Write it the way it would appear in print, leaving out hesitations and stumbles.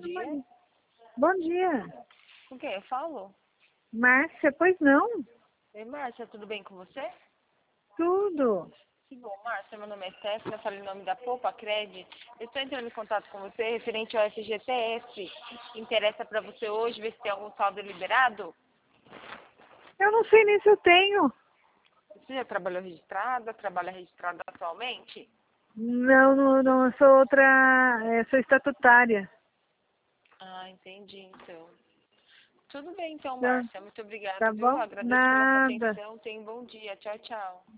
dia. Bom dia. Com quem eu falo? Márcia, pois não? Oi, Márcia, tudo bem com você? Tudo. Que bom, Márcia, meu nome é Stephanie, eu falei o nome da Poupa Cred. Eu estou entrando em contato com você referente ao FGTS. Interessa para você hoje ver se tem algum saldo liberado? Eu não sei nem se eu tenho. Você já trabalhou registrada? Trabalha registrada atualmente? Não, eu sou sou estatutária. Ah, entendi, então. Tudo bem, então, Tá, Márcia. Muito obrigada, tá viu? bom? Agradeço pela sua Nada. atenção. Tenha um bom dia. Tchau, tchau.